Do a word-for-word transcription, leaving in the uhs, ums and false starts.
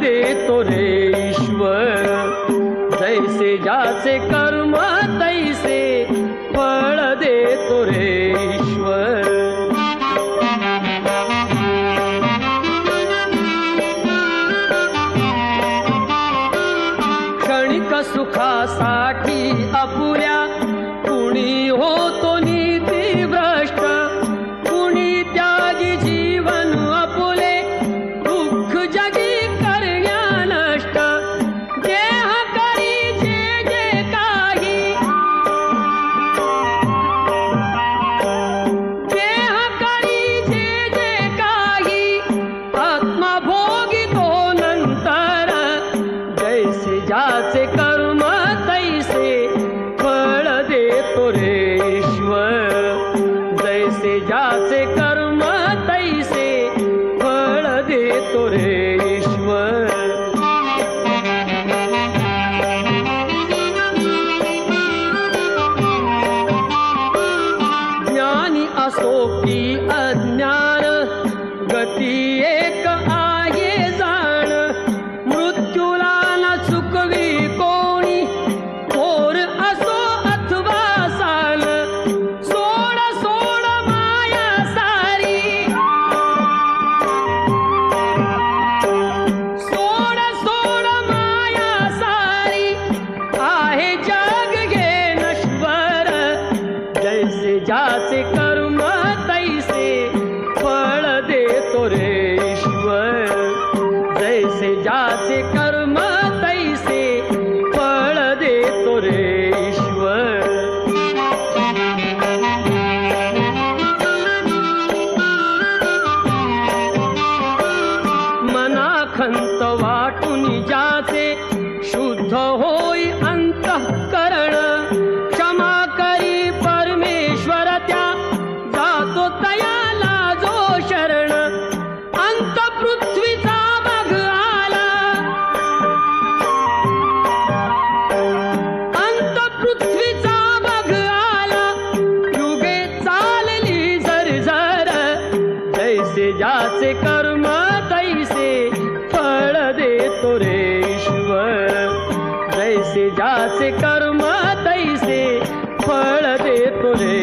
देतो रे ईश्वर, जैसे ज्याचे कर्म तैसे फळ देतो रे ईश्वर। क्षणिक सुखासाठी अपुऱ्या कुणी होतो नीती भ्रष्ट, कुणी त्यागी जीवन अपुले दुःख जगी करण्या नष्ट। देह करी जे जे काही, देह करी जे जे काही, आत्मा भोगितो नंतर, जैसे ज्याचे कर्म तैसे फळ देतो रे ईश्वर, जैसे ज्याचे कर्म तैसे फळ देतो रे ईश्वर। ज्ञानी असो की अज्ञान, गती एक आहे जाण, मृत्यूला न चुकवी कोणी, थोर असो अथवा साल। सोड सोड माया सारी, सोड सोड माया सारी, आहे जग घे नश्वर, जैसे ज्याचे कर्म तैसे फळ देतो रे ईश्वर, जैसे ज्याचे कर्म तैसे फळ देतो रे ईश्वर। मनाखंत वाटून ज्याचे शुद्ध होई अंतःकरण, क्षमा करी परमेश्वर त्या जातो तयाला जो शरण। अंत पृथ्वीचा बघ आला, अंत पृथ्वीचा बघ आला, युगे चालली झरझर, जैसे ज्याचे कर्म तैसे फळ देतो रे ईश्वर, जैसे ज्याचे कर्म तैसे फळ देतो रे